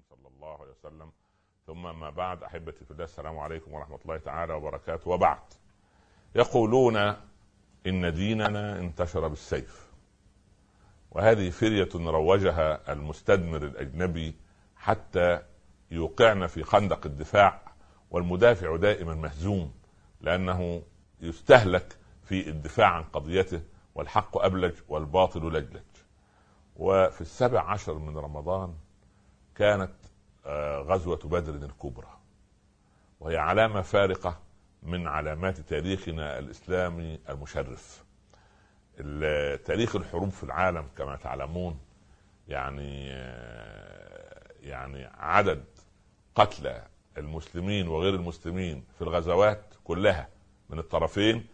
صلى الله عليه وسلم. ثم ما بعد، احبتي في الله، السلام عليكم ورحمه الله تعالى وبركاته. وبعد، يقولون ان ديننا انتشر بالسيف، وهذه فرية روجها المستدمر الاجنبي حتى يوقعنا في خندق الدفاع، والمدافع دائما مهزوم لانه يستهلك في الدفاع عن قضيته، والحق ابلج والباطل لجلج. وفي 17 من رمضان كانت غزوة بدر الكبرى، وهي علامة فارقة من علامات تاريخنا الإسلامي المشرف. تاريخ الحروب في العالم كما تعلمون يعني عدد قتلى المسلمين وغير المسلمين في الغزوات كلها من الطرفين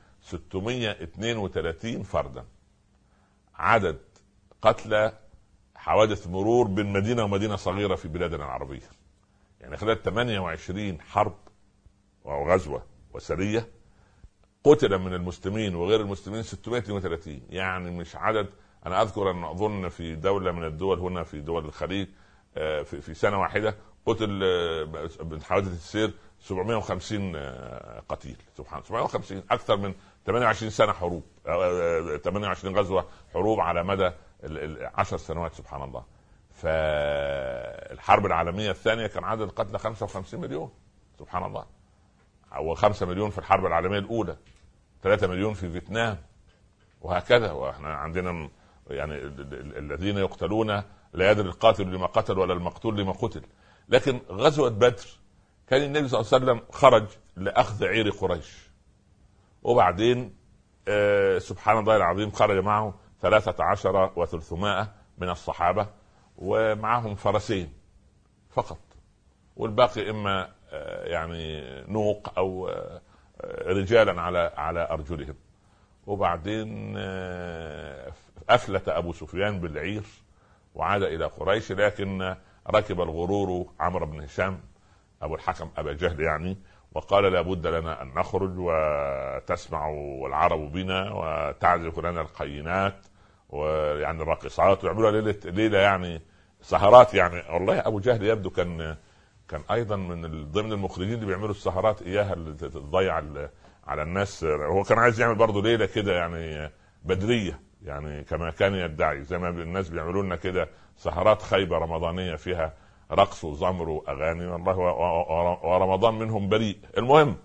632 فردا. عدد قتلى حوادث مرور بين مدينة ومدينة صغيرة في بلادنا العربية، يعني خلال 28 حرب وغزوة وسرية قتل من المسلمين وغير المسلمين 632. يعني مش عدد. أنا أذكر أن أظن في دولة من الدول هنا في دول الخليج في سنة واحدة قتل من حوادث السير 750 قتيل. سبحان الله، 750، أكثر من 28 سنة حروب، 28 غزوة حروب على مدى 10 سنوات. سبحان الله. فالحرب العالمية الثانية كان عدد القتلى 55 مليون. سبحان الله. أو 5 مليون في الحرب العالمية الأولى، 3 مليون في فيتنام، وهكذا. واحنا عندنا يعني الذين يقتلون لا يدري القاتل لما قتل ولا المقتول لما قتل. لكن غزوة بدر كان النبي صلى الله عليه وسلم خرج لأخذ عير قريش، وبعدين سبحان الله العظيم خرج معه 13,300 من الصحابة، ومعهم فرسين فقط، والباقي إما يعني نوق أو رجالا على أرجلهم. وبعدين أفلت أبو سفيان بالعير وعاد إلى قريش، لكن ركب الغرور عمرو بن هشام أبو الحكم أبا جهل يعني، وقال لابد لنا أن نخرج وتسمع العرب بنا وتعزف لنا القينات ويعني الراقصات ويعملوا ليلة يعني سهرات. يعني والله أبو جهل يبدو كان أيضا من ضمن المخرجين اللي بيعملوا السهرات إياها اللي تضيع على الناس. هو كان عايز يعمل برضو ليلة كده يعني بدرية، يعني كما كان يدعي، زي ما الناس بيعملوا لنا كده سهرات خيبة رمضانية فيها رقص وزمر وأغاني، والله ورمضان منهم بريء. المهم،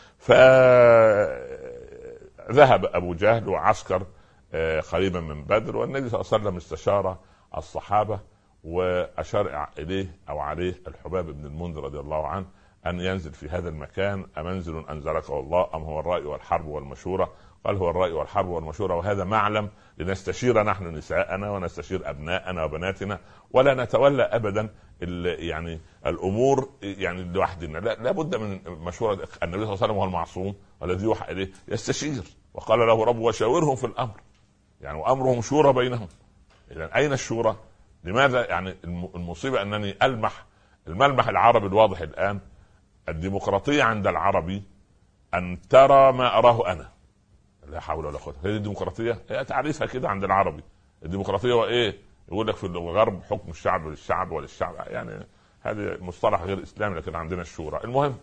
فذهب أبو جهل وعسكر قريبا من بدر، والنبي صلى الله عليه وسلم استشار الصحابة وأشار إليه أو عليه الحباب بن المنذر رضي الله عنه أن ينزل في هذا المكان. أمنزل أنزلك الله أم هو الرأي والحرب والمشورة؟ قال هو الرأي والحرب والمشورة، وهذا معلم لنستشير نحن نساءنا ونستشير أبناءنا وبناتنا، ولا نتولى أبدا يعني الأمور يعني لوحدنا. لا بد من مشورة. النبي صلى الله عليه وسلم هو المعصوم الذي يوحى إليه يستشير، وقال له رب وشاورهم في الأمر، يعني وأمرهم شورى بينهم. إذن أين الشورى؟ لماذا؟ يعني المصيبة أنني ألمح الملمح العربي الواضح الآن. الديمقراطية عند العربي أن ترى ما أراه أنا. لا حول ولا قوة. هذه الديمقراطية هي تعريفها كده عند العربي. الديمقراطية وإيه؟ يقول لك في الغرب حكم الشعب للشعب وللشعب، يعني هذا مصطلح غير إسلامي، لكن عندنا الشورى. المهم،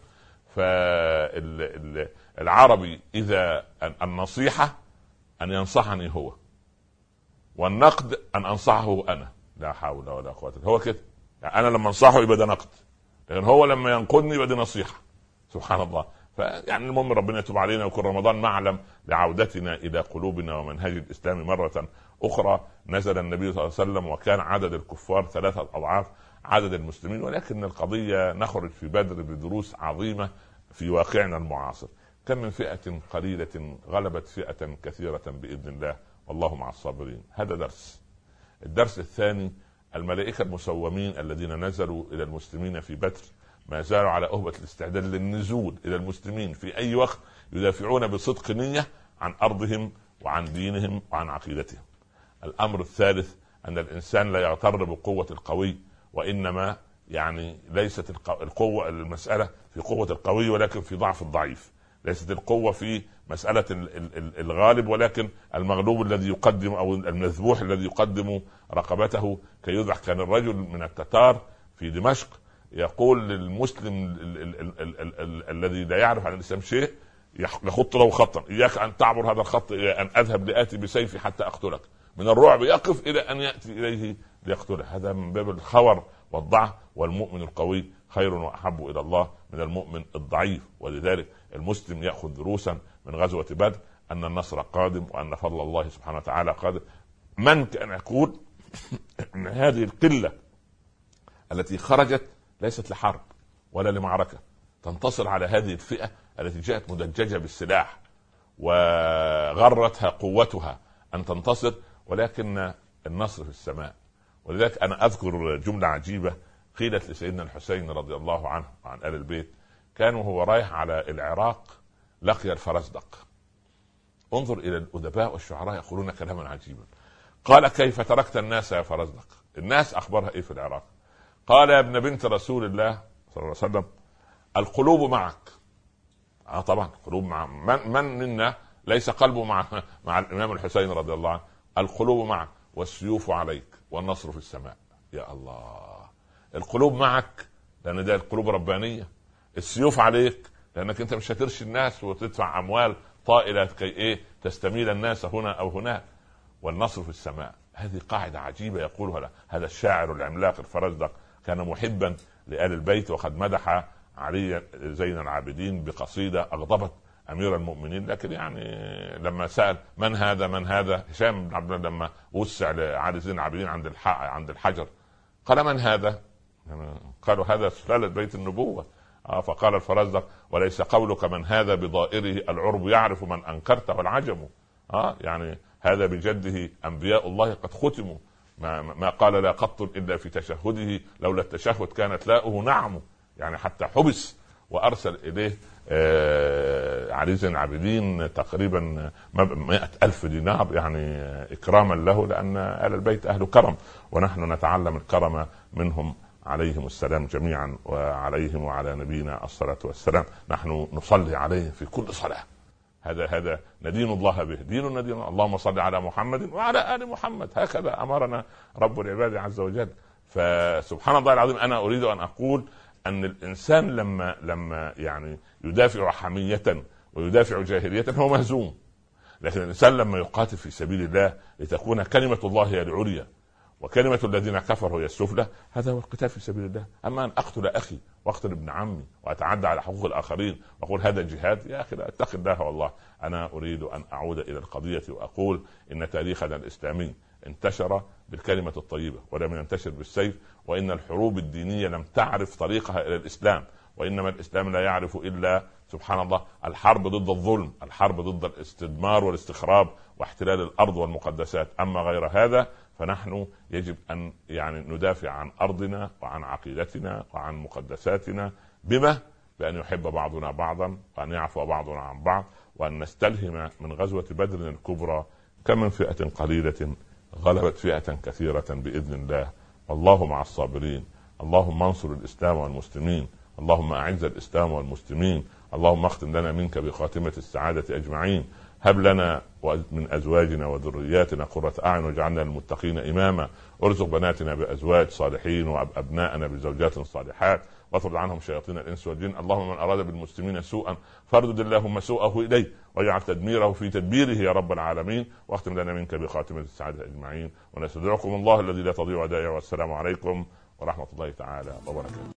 فالعربي إذا النصيحة أن ينصحني هو، والنقد أن أنصحه أنا. لا حول ولا قوة. هو كده، يعني أنا لما أنصحه يبقى ده نقد، لكن هو لما ينقدني يبقى ده نصيحة. سبحان الله. فيعني المهم ربنا يتوب علينا، ويكون رمضان معلم لعودتنا إلى قلوبنا ومنهج الإسلام مرة أخرى. نزل النبي صلى الله عليه وسلم وكان عدد الكفار 3 أضعاف عدد المسلمين، ولكن القضية نخرج في بدر بدروس عظيمة في واقعنا المعاصر. كم من فئة قليلة غلبت فئة كثيرة بإذن الله، والله مع الصابرين. هذا درس. الدرس الثاني، الملائكة المسومين الذين نزلوا إلى المسلمين في بدر ما زالوا على أهبة الاستعداد للنزول إلى المسلمين في أي وقت، يدافعون بصدق نية عن أرضهم وعن دينهم وعن عقيدتهم. الأمر الثالث، أن الإنسان لا يغتر بقوة القوي، وإنما يعني ليست القوة المسألة في قوة القوي، ولكن في ضعف الضعيف. ليست القوة في مسألة الغالب، ولكن المغلوب الذي يقدم، أو المذبوح الذي يقدم رقبته كي يذبح. كان الرجل من التتار في دمشق يقول للمسلم الذي لا يعرف عن الإسلام شيء يخط له خطا، إياك أن تعبر هذا الخط، أن أذهب لآتي بسيفي حتى أقتلك. من الرعب يقف إلى أن يأتي إليه ليقتله. هذا من باب الخور والضعف، والمؤمن القوي خير وأحب إلى الله من المؤمن الضعيف. ولذلك المسلم يأخذ دروسا من غزوة بدر، أن النصر قادم وأن فضل الله سبحانه وتعالى قادم. من كان يقول أن هذه القلة التي خرجت ليست لحرب ولا لمعركة، تنتصر على هذه الفئة التي جاءت مدججة بالسلاح وغرتها قوتها أن تنتصر، ولكن النصر في السماء. ولذلك أنا أذكر جملة عجيبة قيلت لسيدنا الحسين رضي الله عنه وعن آل البيت، كان وهو رايح على العراق لقي الفرزدق. انظر إلى الأدباء والشعراء يقولون كلاما عجيبا. قال: كيف تركت الناس يا فرزدق؟ الناس أخبرها إيه في العراق؟ قال: يا ابن بنت رسول الله صلى الله عليه وسلم، القلوب معك. طبعا القلوب مع من منا ليس قلبه مع الإمام الحسين رضي الله عنه. القلوب معك والسيوف عليك والنصر في السماء. يا الله، القلوب معك لأن ده القلوب ربانية، السيوف عليك لأنك أنت مش هترشي الناس وتدفع أموال طائلة كي تستميل الناس هنا أو هناك، والنصر في السماء. هذه قاعدة عجيبة يقولها هذا الشاعر العملاق الفرزدق، كان محبا لآل البيت، وقد مدح علي زين العابدين بقصيدة أغضبت أمير المؤمنين. لكن يعني لما سأل من هذا هشام بن عبد الله لما وسع لعلي زين العابدين عند الحجر، قال: من هذا؟ قالوا: هذا سلالة بيت النبوة. فقال الفرزدق: وليس قولك من هذا بضائره، العرب يعرف من أنكرته العجم. يعني هذا بجده أنبياء الله قد ختموا، ما قال لا قط إلا في تشهده، لولا التشهد كانت لاؤه نعم. يعني حتى حبس وأرسل إليه علي زين العابدين تقريبا 100,000 دينار، يعني إكراما له، لأن آل البيت أهل كرم، ونحن نتعلم الكرم منهم عليهم السلام جميعا، وعليهم وعلى نبينا الصلاة والسلام. نحن نصلي عليه في كل صلاة، هذا ندين الله به، دين ندين. اللهم صل على محمد وعلى آل محمد، هكذا أمرنا رب العباد عز وجل. فسبحان الله العظيم، أنا أريد أن أقول أن الإنسان لما يعني يدافع حمية ويدافع جاهلية هو مهزوم، لكن الإنسان لما يقاتل في سبيل الله لتكون كلمة الله هي العليا وكلمة الذين كفروا هي السفلى، هذا هو القتال في سبيل الله. أما أن أقتل أخي وأقتل ابن عمي وأتعدى على حقوق الآخرين وأقول هذا جهاد، يا أخي لا، اتق الله والله. أنا أريد أن أعود إلى القضية وأقول إن تاريخنا الإسلامي انتشر بالكلمة الطيبة ولم ينتشر بالسيف، وإن الحروب الدينية لم تعرف طريقها إلى الإسلام، وإنما الإسلام لا يعرف إلا سبحان الله الحرب ضد الظلم، الحرب ضد الاستدمار والاستخراب واحتلال الأرض والمقدسات. أما غير هذا فنحن يجب أن يعني ندافع عن أرضنا وعن عقيدتنا وعن مقدساتنا، بأن يحب بعضنا بعضا، وأن يعفو بعضنا عن بعض، وأن نستلهم من غزوة بدر الكبرى كم من فئة قليلة غلبت فئة كثيرة بإذن الله، والله مع الصابرين. اللهم انصر الإسلام والمسلمين، اللهم أعز الإسلام والمسلمين، اللهم اختم لنا منك بخاتمة السعادة أجمعين. هب لنا من أزواجنا وذرياتنا قرة أعين واجعلنا للمتقين إماما، ارزق بناتنا بأزواج صالحين وأبناءنا بزوجات صالحات، واطرد عنهم شياطين الإنس والجن. اللهم من أراد بالمسلمين سوءا فاردد اللهم سوءه إليه واجعل تدميره في تدبيره يا رب العالمين، واختم لنا منك بخاتمة السعادة أجمعين. ونستودعكم الله الذي لا تضيع ودائعه، والسلام عليكم ورحمة الله تعالى وبركاته.